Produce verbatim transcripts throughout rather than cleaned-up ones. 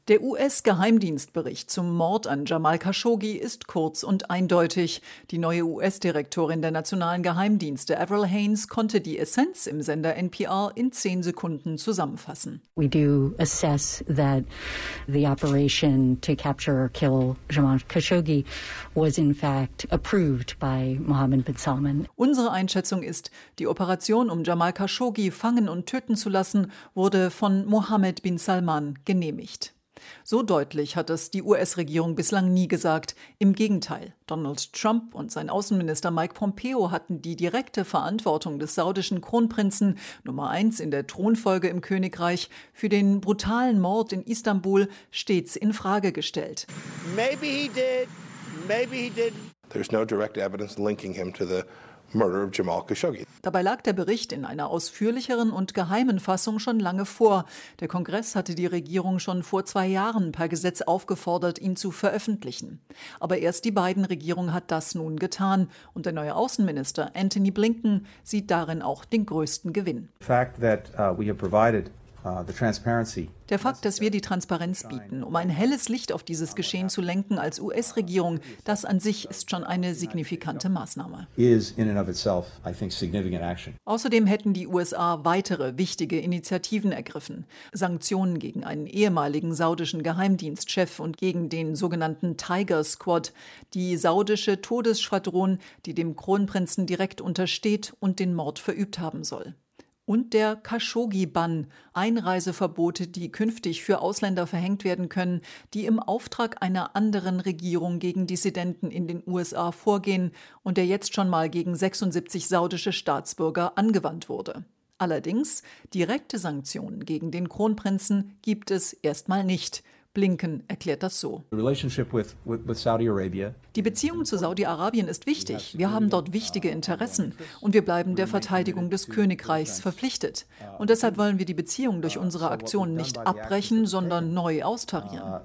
Der U S-Geheimdienstbericht zum Mord an Jamal Khashoggi ist kurz und eindeutig. Die neue U S-Direktorin der nationalen Geheimdienste, Avril Haines, konnte die Essenz im Sender N P R in zehn Sekunden zusammenfassen. We do assess that the operation to capture or kill Jamal Khashoggi was in fact approved by Mohammed bin Salman. Unsere Einschätzung ist, die Operation, um Jamal Khashoggi fangen und töten zu lassen, wurde von Mohammed bin Salman genehmigt. So deutlich hat es die U S-Regierung bislang nie gesagt. Im Gegenteil, Donald Trump und sein Außenminister Mike Pompeo hatten die direkte Verantwortung des saudischen Kronprinzen, Nummer eins in der Thronfolge im Königreich, für den brutalen Mord in Istanbul stets in Frage gestellt. Maybe he did, maybe he didn't. There's no direct evidence linking him to the murder of Jamal Khashoggi. Dabei lag der Bericht in einer ausführlicheren und geheimen Fassung schon lange vor. Der Kongress hatte die Regierung schon vor zwei Jahren per Gesetz aufgefordert, ihn zu veröffentlichen. Aber erst die Biden-Regierung hat das nun getan. Und der neue Außenminister Antony Blinken sieht darin auch den größten Gewinn. The fact that uh, we have provided uh, the transparency. Der Fakt, dass wir die Transparenz bieten, um ein helles Licht auf dieses Geschehen zu lenken als U S-Regierung, das an sich ist schon eine signifikante Maßnahme. Is in and of itself, I think, significant action. Außerdem hätten die U S A weitere wichtige Initiativen ergriffen. Sanktionen gegen einen ehemaligen saudischen Geheimdienstchef und gegen den sogenannten Tiger Squad, die saudische Todesschwadron, die dem Kronprinzen direkt untersteht und den Mord verübt haben soll. Und der Khashoggi-Bann, Einreiseverbote, die künftig für Ausländer verhängt werden können, die im Auftrag einer anderen Regierung gegen Dissidenten in den U S A vorgehen und der jetzt schon mal gegen sechsundsiebzig saudische Staatsbürger angewandt wurde. Allerdings, direkte Sanktionen gegen den Kronprinzen gibt es erstmal nicht. Blinken erklärt das so. The relationship with, with, with Saudi Arabia. Die Beziehung zu Saudi-Arabien ist wichtig. Wir haben dort wichtige Interessen und wir bleiben der Verteidigung des Königreichs verpflichtet. Und deshalb wollen wir die Beziehung durch unsere Aktionen nicht abbrechen, sondern neu austarieren.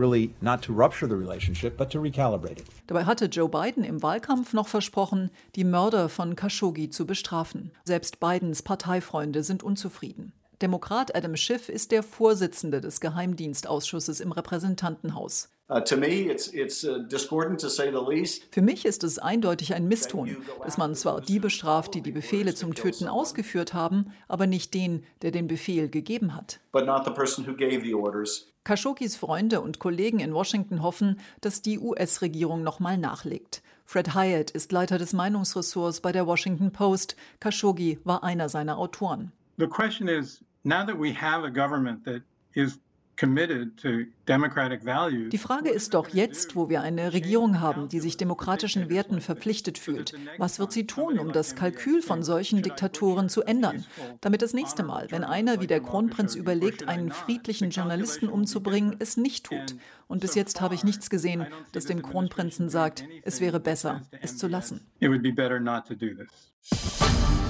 Dabei hatte Joe Biden im Wahlkampf noch versprochen, die Mörder von Khashoggi zu bestrafen. Selbst Bidens Parteifreunde sind unzufrieden. Demokrat Adam Schiff ist der Vorsitzende des Geheimdienstausschusses im Repräsentantenhaus. Uh, to me, it's, it's uh, discordant to say the least. Für mich ist es eindeutig ein Misston, dass man zwar die bestraft, die die Befehle zum Töten ausgeführt haben, aber nicht den, der den Befehl gegeben hat. But not the person who gave the orders. Khashoggis Freunde und Kollegen in Washington hoffen, dass die U S-Regierung nochmal nachlegt. Fred Hyatt ist Leiter des Meinungsressorts bei der Washington Post. Khashoggi war einer seiner Autoren. The question is, now that we have a government that is committed to democratic values. Die Frage ist doch jetzt, wo wir eine Regierung haben, die sich demokratischen Werten verpflichtet fühlt. Was wird sie tun, um das Kalkül von solchen Diktatoren zu ändern? Damit das nächste Mal, wenn einer wie der Kronprinz überlegt, einen friedlichen Journalisten umzubringen, es nicht tut. Und bis jetzt habe ich nichts gesehen, das dem Kronprinzen sagt, es wäre besser, es zu lassen. It would be better not to do this.